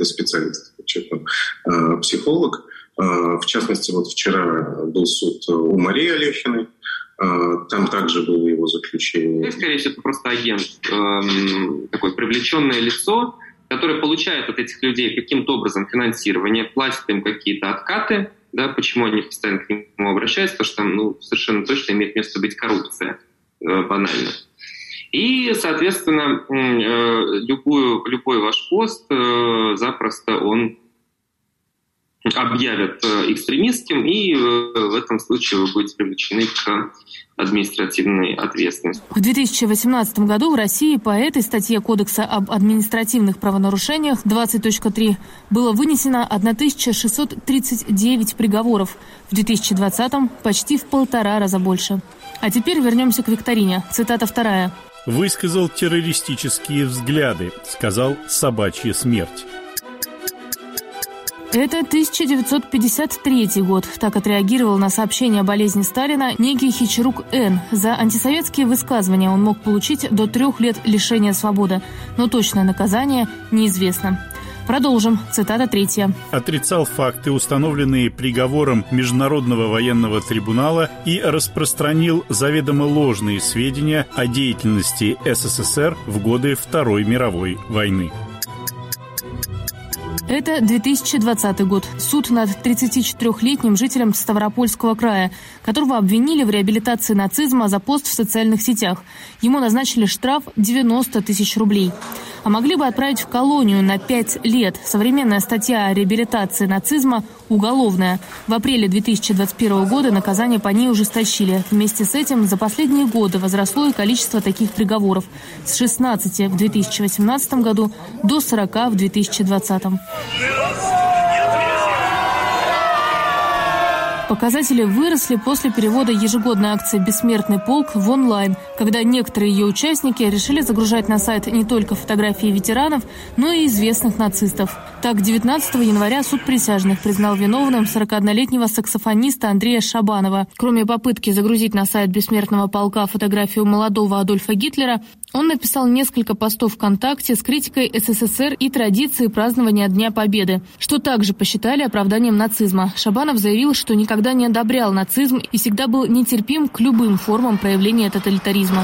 психолог. В частности, вчера был суд у Марии Алехиной, там также было его заключение. Скорее всего, это просто агент, такое привлеченное лицо, которое получает от этих людей каким-то образом финансирование, платит им какие-то откаты. Да, почему они постоянно к нему обращаются? Потому что там совершенно точно имеет место быть коррупция, банально. И, соответственно, любой ваш пост запросто он объявят экстремистским, и в этом случае вы будете привлечены к административной ответственности. В 2018 году в России по этой статье Кодекса об административных правонарушениях 20.3 было вынесено 1639 приговоров. В 2020-м почти в 1,5 раза больше. А теперь вернемся к викторине. Цитата 2. «Высказал террористические взгляды, сказал собачья смерть». Это 1953 год. Так отреагировал на сообщение о болезни Сталина некий Хичрук Н. За антисоветские высказывания он мог получить до 3 лет лишения свободы. Но точное наказание неизвестно. Продолжим. Цитата 3. Отрицал факты, установленные приговором Международного военного трибунала, и распространил заведомо ложные сведения о деятельности СССР в годы Второй мировой войны. Это 2020 год. Суд над 34-летним жителем Ставропольского края, которого обвинили в реабилитации нацизма за пост в социальных сетях. Ему назначили штраф 90 тысяч рублей. А могли бы отправить в колонию на 5 лет. Современная статья о реабилитации нацизма уголовная. В апреле 2021 года наказание по ней ужесточили. Вместе с этим за последние годы возросло и количество таких приговоров. С 16 в 2018 году до 40 в 2020. Показатели выросли после перевода ежегодной акции «Бессмертный полк» в онлайн, когда некоторые ее участники решили загружать на сайт не только фотографии ветеранов, но и известных нацистов. Так, 19 января суд присяжных признал виновным 41-летнего саксофониста Андрея Шабанова. Кроме попытки загрузить на сайт «Бессмертного полка» фотографию молодого Адольфа Гитлера, он написал несколько постов ВКонтакте с критикой СССР и традиции празднования Дня Победы, что также посчитали оправданием нацизма. Шабанов заявил, что никогда не одобрял нацизм и всегда был нетерпим к любым формам проявления тоталитаризма.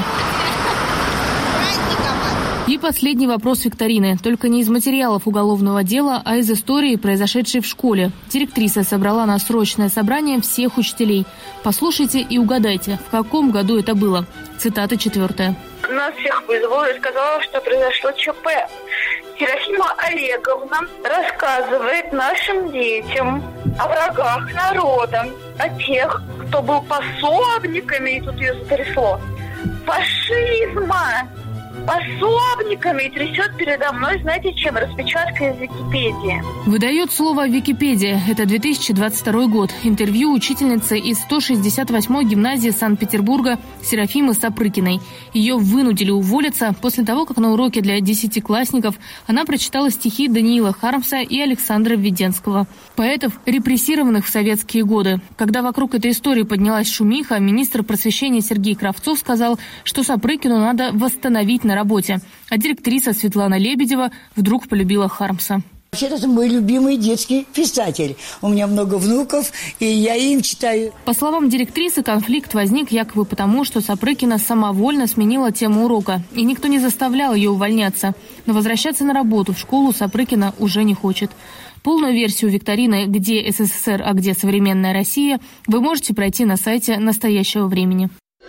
И последний вопрос викторины. Только не из материалов уголовного дела, а из истории, произошедшей в школе. Директриса собрала на срочное собрание всех учителей. Послушайте и угадайте, в каком году это было. Цитата 4. Нас всех вызвала и сказала, что произошло ЧП. Серафима Олеговна рассказывает нашим детям о врагах народа, о тех, кто был пособниками, и тут ее затрясло, фашизма, пособниками, и трясет передо мной, знаете чем, распечатка из Википедии. Выдает слово Википедия. Это 2022 год. Интервью учительницы из 168-й гимназии Санкт-Петербурга Серафимы Сапрыкиной. Ее вынудили уволиться после того, как на уроке для 10-классников она прочитала стихи Даниила Хармса и Александра Введенского, поэтов, репрессированных в советские годы. Когда вокруг этой истории поднялась шумиха, министр просвещения Сергей Кравцов сказал, что Сапрыкину надо восстановить на работе. А директриса Светлана Лебедева вдруг полюбила Хармса. Вообще, это мой любимый детский писатель. У меня много внуков, и я им читаю. По словам директрисы, конфликт возник якобы потому, что Сапрыкина самовольно сменила тему урока, и никто не заставлял ее увольняться. Но возвращаться на работу в школу Сапрыкина уже не хочет. Полную версию викторины «Где СССР, а где современная Россия» вы можете пройти на сайте «Настоящего времени».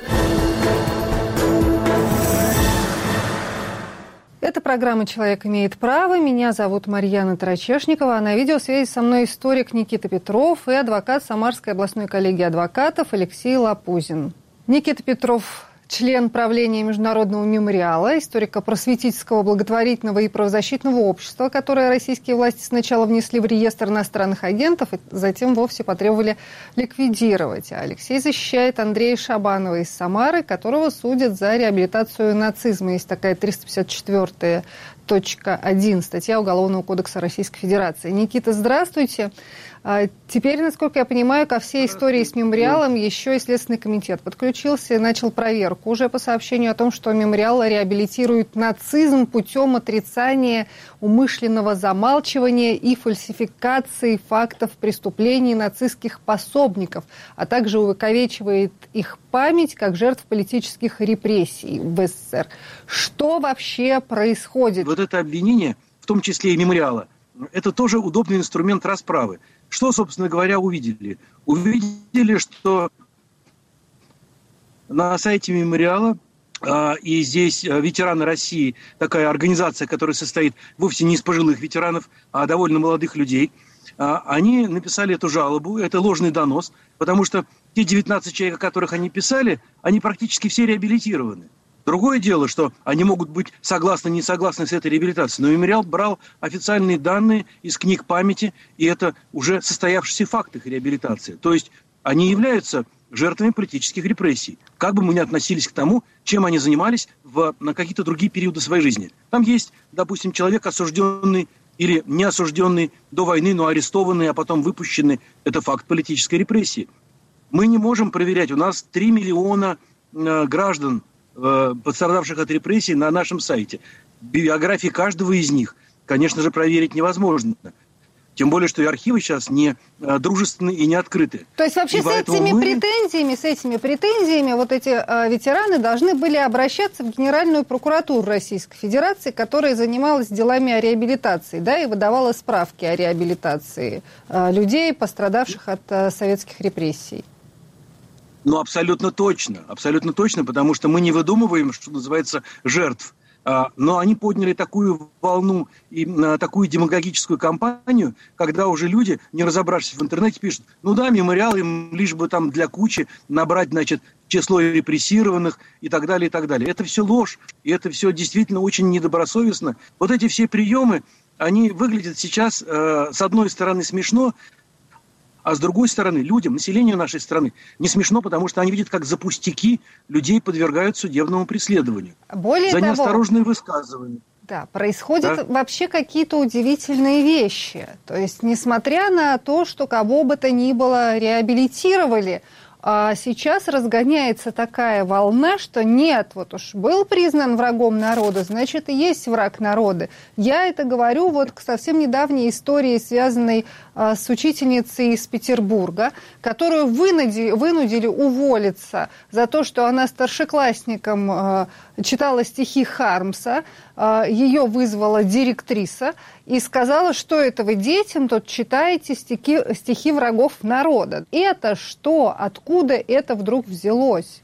Это программа «Человек имеет право». Меня зовут Марьяна Тарачешникова. А на видеосвязи со мной историк Никита Петров и адвокат Самарской областной коллегии адвокатов Алексей Лапузин. Никита Петров – член правления Международного мемориала, историко-просветительского, благотворительного и правозащитного общества, которое российские власти сначала внесли в реестр иностранных агентов, и затем вовсе потребовали ликвидировать. А Алексей защищает Андрея Шабанова из Самары, которого судят за реабилитацию нацизма. Есть такая 354.1 статья Уголовного кодекса Российской Федерации. Никита, здравствуйте. Теперь, насколько я понимаю, ко всей истории с мемориалом еще и Следственный комитет подключился и начал проверку уже по сообщению о том, что мемориал реабилитирует нацизм путем отрицания, умышленного замалчивания и фальсификации фактов преступлений нацистских пособников, а также увековечивает их память как жертв политических репрессий в СССР. Что вообще происходит? Вот это обвинение, в том числе и мемориала, это тоже удобный инструмент расправы. Что, собственно говоря, увидели? Увидели, что на сайте мемориала, и здесь ветераны России, такая организация, которая состоит вовсе не из пожилых ветеранов, а довольно молодых людей, они написали эту жалобу, это ложный донос, потому что те 19 человек, о которых они писали, они практически все реабилитированы. Другое дело, что они могут быть согласны, не согласны с этой реабилитацией, но мемориал брал официальные данные из книг памяти, и это уже состоявшиеся факты их реабилитации. То есть они являются жертвами политических репрессий. Как бы мы ни относились к тому, чем они занимались на какие-то другие периоды своей жизни. Там есть, допустим, человек, осужденный или не осужденный до войны, но арестованный, а потом выпущенный. Это факт политической репрессии. Мы не можем проверять. У нас 3 миллиона граждан, пострадавших от репрессий, на нашем сайте. Биографии каждого из них, конечно же, проверить невозможно. Тем более, что и архивы сейчас не дружественные и не открыты. То есть вообще с этими претензиями вот эти ветераны должны были обращаться в Генеральную прокуратуру Российской Федерации, которая занималась делами о реабилитации, да, и выдавала справки о реабилитации людей, пострадавших от советских репрессий. Ну, абсолютно точно, потому что мы не выдумываем, что называется, жертв. Но они подняли такую волну и такую демагогическую кампанию, когда уже люди, не разобравшись в интернете, пишут, ну да, мемориал им лишь бы там для кучи набрать, значит, число репрессированных и так далее, и так далее. Это все ложь, и это все действительно очень недобросовестно. Вот эти все приемы, они выглядят сейчас, с одной стороны, смешно, а с другой стороны, людям, населению нашей страны не смешно, потому что они видят, как за пустяки людей подвергают судебному преследованию. Более за того, неосторожные высказывания. Да, происходят вообще какие-то удивительные вещи. То есть, несмотря на то, что кого бы то ни было реабилитировали, сейчас разгоняется такая волна, что нет, вот уж был признан врагом народа, значит, и есть враг народа. Я это говорю вот к совсем недавней истории, связанной с учительницей из Петербурга, которую вынудили уволиться за то, что она старшеклассникам читала стихи Хармса. Ее вызвала директриса и сказала, что это вы детям тут читаете стихи врагов народа. Это что? Откуда это вдруг взялось?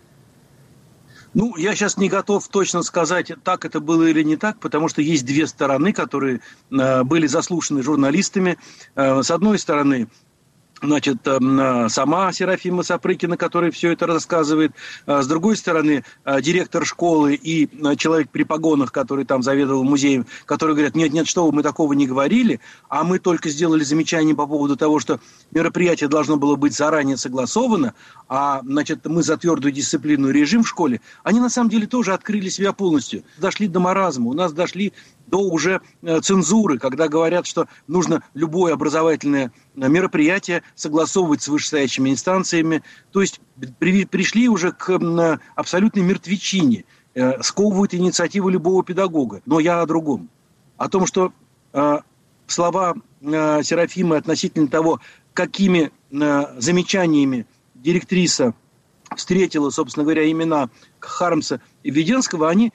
Ну, я сейчас не готов точно сказать, так это было или не так, потому что есть две стороны, которые были заслушаны журналистами. С одной стороны, значит, сама Серафима Сапрыкина, которая все это рассказывает. С другой стороны, директор школы и человек при погонах, который там заведовал музеем, которые говорят, нет, что вы, мы такого не говорили, а мы только сделали замечание по поводу того, что мероприятие должно было быть заранее согласовано, а, значит, мы за твердую дисциплину и режим в школе. Они, на самом деле, тоже открыли себя полностью. Дошли до маразма. У нас дошли до уже цензуры, когда говорят, что нужно любое образовательное мероприятие согласовывать с вышестоящими инстанциями. То есть пришли уже к абсолютной мертвечине, сковывают инициативу любого педагога. Но я о другом. О том, что слова Серафимы относительно того, какими замечаниями директриса встретила, собственно говоря, имена Хармса и Введенского, они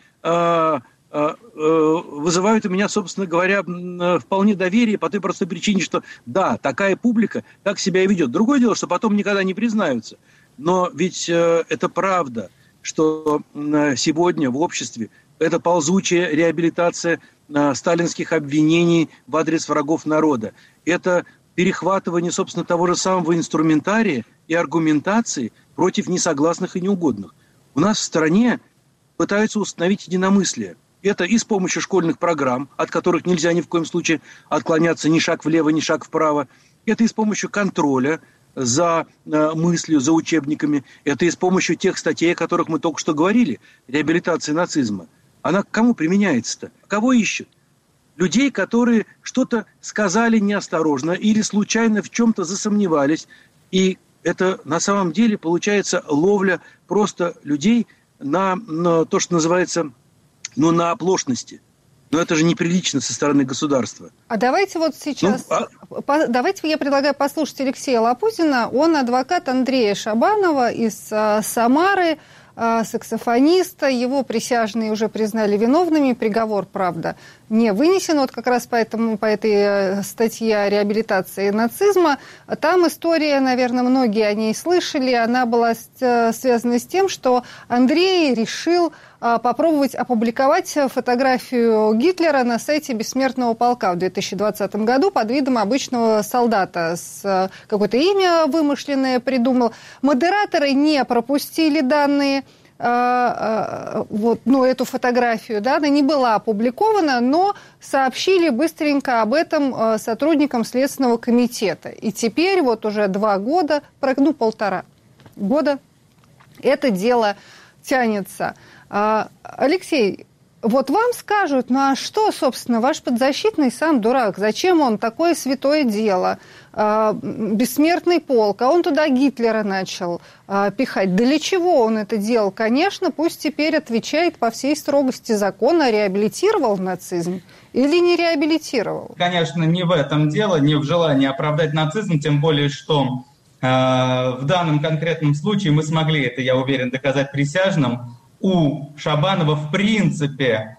вызывают у меня, собственно говоря, вполне доверие по той простой причине, что да, такая публика так себя и ведет. Другое дело, что потом никогда не признаются. Но ведь это правда, что сегодня в обществе это ползучая реабилитация сталинских обвинений в адрес врагов народа. Это перехватывание, собственно, того же самого инструментария и аргументации против несогласных и неугодных. У нас в стране пытаются установить единомыслие. Это и с помощью школьных программ, от которых нельзя ни в коем случае отклоняться ни шаг влево, ни шаг вправо. Это и с помощью контроля за мыслью, за учебниками. Это и с помощью тех статей, о которых мы только что говорили. Реабилитация нацизма. Она к кому применяется-то? Кого ищут? Людей, которые что-то сказали неосторожно или случайно в чем-то засомневались. И это на самом деле получается ловля просто людей на то, что называется, на оплошности. Но это же неприлично со стороны государства. А давайте вот сейчас, давайте я предлагаю послушать Алексея Лопутина. Он адвокат Андрея Шабанова из Самары, саксофониста. Его присяжные уже признали виновными. Приговор, правда, не вынесен. Вот как раз по этой статье о реабилитации нацизма. Там история, наверное, многие о ней слышали. Она была связана с тем, что Андрей решил попробовать опубликовать фотографию Гитлера на сайте Бессмертного полка в 2020 году под видом обычного солдата. С какое-то имя вымышленное придумал. Модераторы не пропустили данные, эту фотографию, да, она не была опубликована, но сообщили быстренько об этом сотрудникам Следственного комитета. И теперь вот уже 2 года, 1,5 года это дело тянется. Алексей, Вот вам скажут, ну а что, собственно, ваш подзащитный сам дурак? Зачем он такое святое дело? Бессмертный полк, а он туда Гитлера начал пихать. Для чего он это делал? Конечно, пусть теперь отвечает по всей строгости закона, реабилитировал нацизм или не реабилитировал. Конечно, не в этом дело, не в желании оправдать нацизм, тем более, что в данном конкретном случае мы смогли, это я уверен, доказать присяжным, у Шабанова в принципе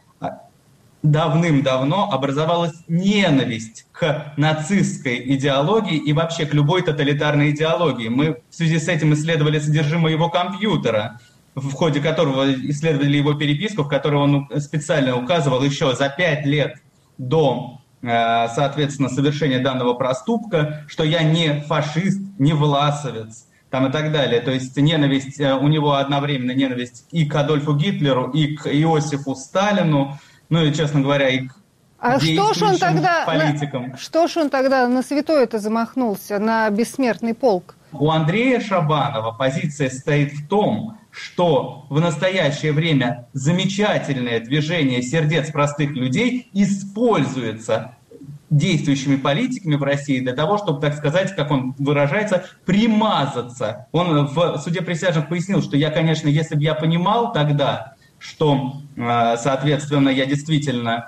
давным-давно образовалась ненависть к нацистской идеологии и вообще к любой тоталитарной идеологии. Мы в связи с этим исследовали содержимое его компьютера, в ходе которого исследовали его переписку, в которой он специально указывал еще за 5 лет до, соответственно, совершения данного проступка, что я не фашист, не власовец, там и так далее. То есть ненависть, у него одновременно ненависть и к Адольфу Гитлеру, и к Иосифу Сталину, ну и, честно говоря, и к действующим политикам. Что ж он тогда на святое-то замахнулся, на бессмертный полк? У Андрея Шабанова позиция стоит в том, что в настоящее время замечательное движение сердец простых людей используется действующими политиками в России для того, чтобы, так сказать, как он выражается, примазаться. Он в суде присяжных пояснил, что я, конечно, если бы я понимал тогда, что, соответственно, я действительно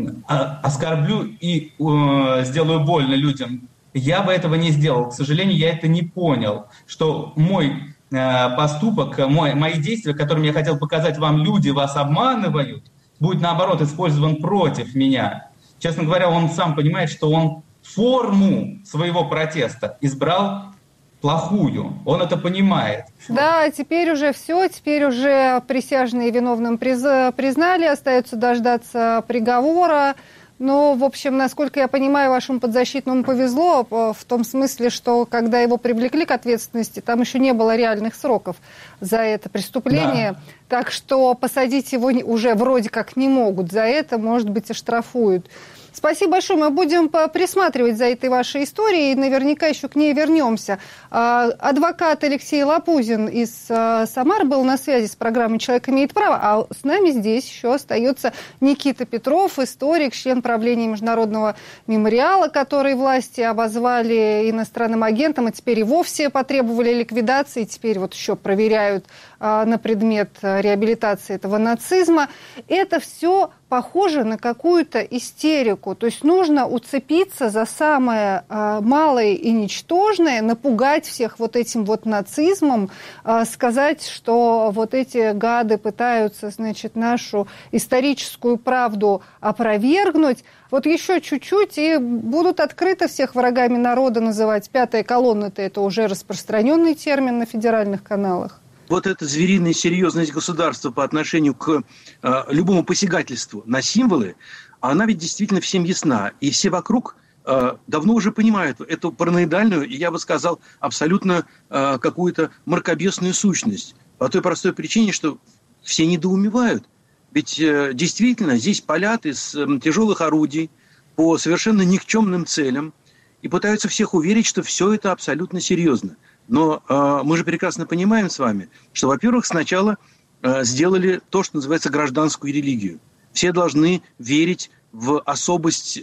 оскорблю и сделаю больно людям, я бы этого не сделал. К сожалению, я это не понял, что мой поступок, мои действия, которыми я хотел показать вам, люди вас обманывают, будет, наоборот, использован против меня. Честно говоря, он сам понимает, что он форму своего протеста избрал плохую. Он это понимает. Да, теперь уже все, теперь уже присяжные виновным признали, остается дождаться приговора. Но, в общем, насколько я понимаю, вашему подзащитному повезло в том смысле, что когда его привлекли к ответственности, там еще не было реальных сроков за это преступление. Да. Так что посадить его уже вроде как не могут. За это, может быть, оштрафуют. Спасибо большое. Мы будем присматривать за этой вашей историей и наверняка еще к ней вернемся. Адвокат Алексей Лапузин из Самары был на связи с программой «Человек имеет право», а с нами здесь еще остается Никита Петров, историк, член правления Международного мемориала, который власти обозвали иностранным агентом, а теперь и вовсе потребовали ликвидации, теперь вот еще проверяют на предмет реабилитации этого нацизма. Это все похоже на какую-то истерику. То есть нужно уцепиться за самое малое и ничтожное, напугать всех вот этим вот нацизмом, сказать, что вот эти гады пытаются, значит, нашу историческую правду опровергнуть. Вот еще чуть-чуть, и будут открыто всех врагами народа называть. Пятая колонна-то это уже распространенный термин на федеральных каналах. Вот эта звериная серьезность государства по отношению к любому посягательству на символы, она ведь действительно всем ясна. И все вокруг давно уже понимают эту параноидальную, и я бы сказал, абсолютно какую-то мракобесную сущность. По той простой причине, что все недоумевают. Ведь действительно здесь палят из тяжелых орудий по совершенно никчемным целям и пытаются всех уверить, что все это абсолютно серьезно. Но мы же прекрасно понимаем с вами, что, во-первых, сначала сделали то, что называется гражданскую религию. Все должны верить в особость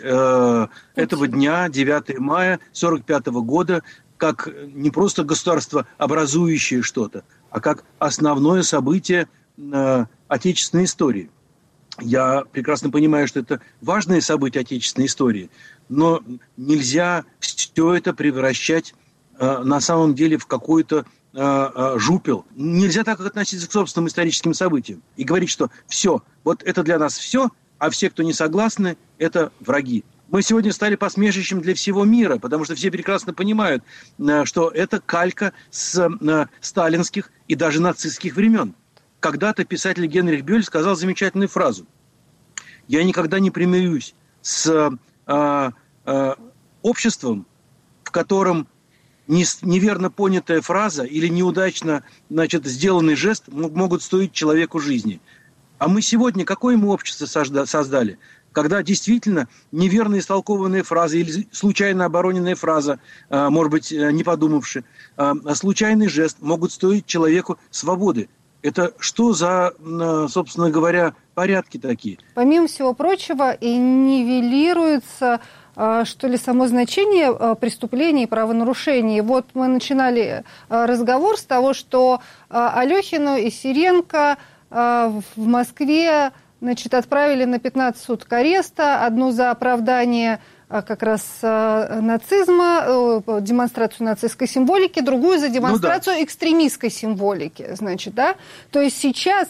этого дня, 9 мая 1945 года, как не просто государство, образующее что-то, а как основное событие отечественной истории. Я прекрасно понимаю, что это важное событие отечественной истории, но нельзя все это превращать на самом деле в какой-то жупел. Нельзя так относиться к собственным историческим событиям и говорить, что все, вот это для нас все, а все, кто не согласны, это враги. Мы сегодня стали посмешищем для всего мира, потому что все прекрасно понимают, что это калька с сталинских и даже нацистских времен. Когда-то писатель Генрих Бёль сказал замечательную фразу: «Я никогда не примирюсь с обществом, в котором неверно понятая фраза или неудачно, сделанный жест могут стоить человеку жизни». А мы сегодня какое мы общество создали? Когда действительно неверно истолкованная фраза или случайно обороненная фраза, может быть, не подумавши, случайный жест могут стоить человеку свободы. Это что за, собственно говоря, порядки такие? Помимо всего прочего, и нивелируется, что ли, само значение преступлений и правонарушений. Вот мы начинали разговор с того, что Алехину и Сиренко в Москве, значит, отправили на 15 суток ареста, одну за оправдание как раз нацизма, демонстрацию нацистской символики, другую за демонстрацию экстремистской символики, значит, да? То есть сейчас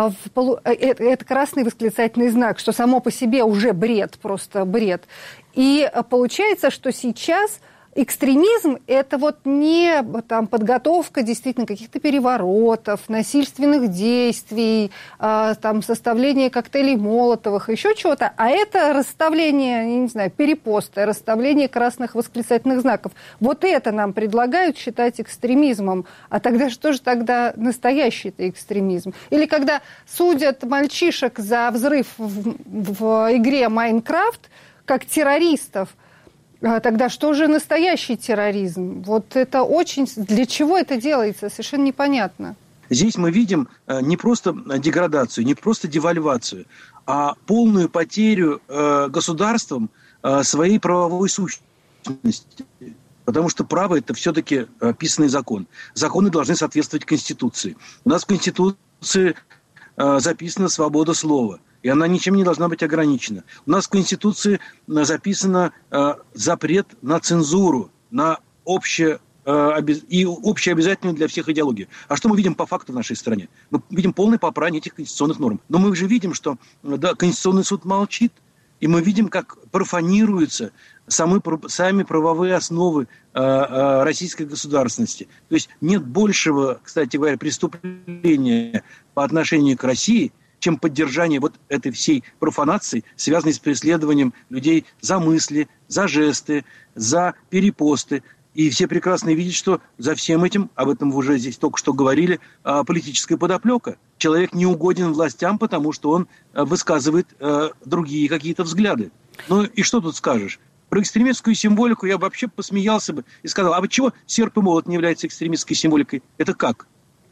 это красный восклицательный знак, что само по себе уже бред, просто бред. И получается, что сейчас экстремизм – это вот не там, подготовка действительно каких-то переворотов, насильственных действий, там, составление коктейлей Молотовых, еще чего-то, а это расставление, я не знаю, перепоста, расставление красных восклицательных знаков. Вот это нам предлагают считать экстремизмом. А тогда что же тогда настоящий-то экстремизм? Или когда судят мальчишек за взрыв в игре «Майнкрафт» как террористов, тогда что же настоящий терроризм? Вот это очень... Для чего это делается? Совершенно непонятно. Здесь мы видим не просто деградацию, не просто девальвацию, а полную потерю государством своей правовой сущности. Потому что право – это все-таки писанный закон. Законы должны соответствовать Конституции. У нас в Конституции записана свобода слова. И она ничем не должна быть ограничена. У нас в Конституции записано запрет на цензуру, на общее обязательную для всех идеологию. А что мы видим по факту в нашей стране? Мы видим полное попрание этих конституционных норм. Но мы уже видим, что Конституционный суд молчит, и мы видим, как профанируются сами правовые основы российской государственности. То есть нет большего, кстати говоря, преступления по отношению к России, чем поддержание вот этой всей профанации, связанной с преследованием людей за мысли, за жесты, за перепосты. И все прекрасно видят, что за всем этим, об этом вы уже здесь только что говорили, политическая подоплека. Человек не угоден властям, потому что он высказывает другие какие-то взгляды. Ну и что тут скажешь? Про экстремистскую символику я бы вообще посмеялся бы и сказал, а вот чего серп и молот не является экстремистской символикой? Это как?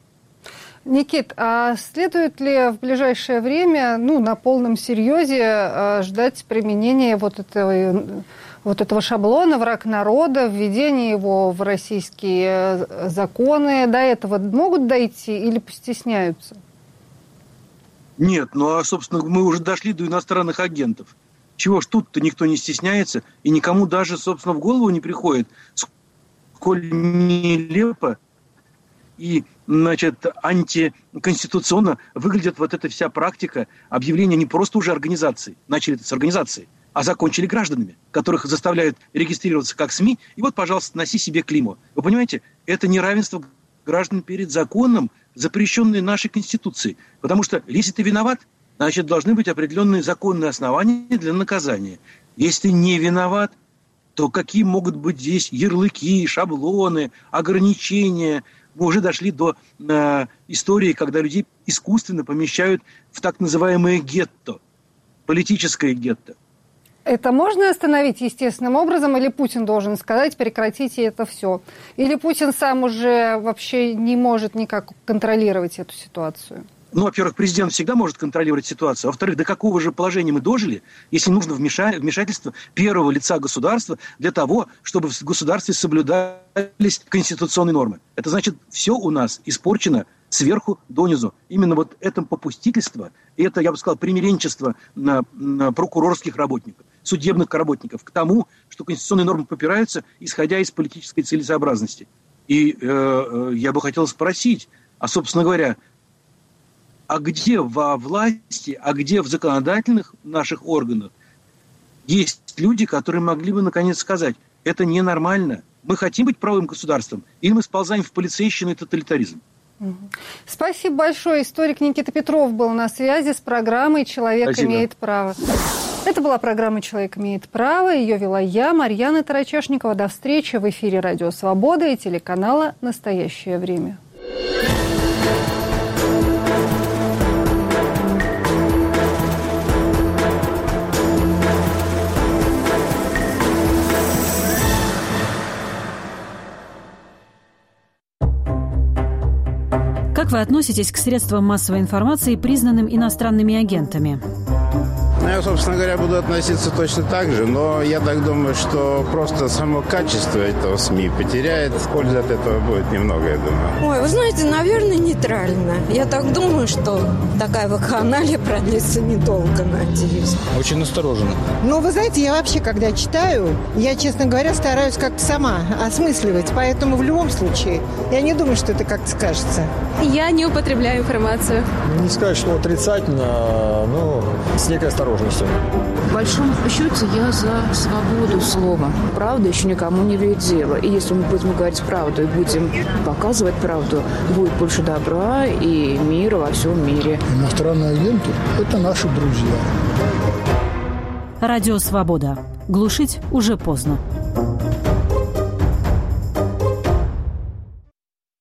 Никит, а следует ли в ближайшее время, на полном серьезе ждать применения вот этого шаблона «враг народа», введения его в российские законы? До этого могут дойти или постесняются? Нет, собственно, мы уже дошли до иностранных агентов. Чего ж тут-то никто не стесняется, и никому даже, собственно, в голову не приходит, сколь нелепо и, антиконституционно выглядит вот эта вся практика объявления не просто уже организаций, начали это с организации, а закончили гражданами, которых заставляют регистрироваться как СМИ, и вот, пожалуйста, носи себе клеймо. Вы понимаете, это неравенство граждан перед законом, запрещенное нашей Конституцией. Потому что, если ты виноват, значит, должны быть определенные законные основания для наказания. Если ты не виноват, то какие могут быть здесь ярлыки, шаблоны, ограничения? Мы уже дошли до истории, когда людей искусственно помещают в так называемое гетто, политическое гетто. Это можно остановить естественным образом, или Путин должен сказать, прекратите это все? Или Путин сам уже вообще не может никак контролировать эту ситуацию? Во-первых, президент всегда может контролировать ситуацию. Во-вторых, до какого же положения мы дожили, если нужно вмешательство первого лица государства для того, чтобы в государстве соблюдались конституционные нормы. Это значит, все у нас испорчено сверху донизу. Именно вот это попустительство, и это, я бы сказал, примиренчество на прокурорских работников, судебных работников к тому, что конституционные нормы попираются, исходя из политической целесообразности. И я бы хотел спросить, собственно говоря, а где во власти, а где в законодательных наших органах есть люди, которые могли бы наконец сказать, это ненормально, мы хотим быть правовым государством, или мы сползаем в полицейщину и тоталитаризм. Спасибо большое. Историк Никита Петров был на связи с программой «Человек имеет право». Это была программа «Человек имеет право». Ее вела я, Марьяна Тарачешникова. До встречи в эфире «Радио Свобода» и телеканала «Настоящее время». Как вы относитесь к средствам массовой информации, признанным иностранными агентами? Я, собственно говоря, буду относиться точно так же, но я так думаю, что просто само качество этого СМИ потеряет. Пользы от этого будет немного, я думаю. Ой, вы знаете, наверное, нейтрально. Я так думаю, что такая вакханалия продлится недолго, надеюсь. Очень настороженно. Ну, вы знаете, я вообще, когда читаю, я, честно говоря, стараюсь как-то сама осмысливать. Поэтому в любом случае, я не думаю, что это как-то скажется. Я не употребляю информацию. Не сказать, что отрицательно, но с некой осторожностью. В большом счете я за свободу слова. Правда еще никому не вредила. И если мы будем говорить правду и будем показывать правду, будет больше добра и мира во всем мире. Иностранные агенты – это наши друзья. Радио «Свобода». Глушить уже поздно.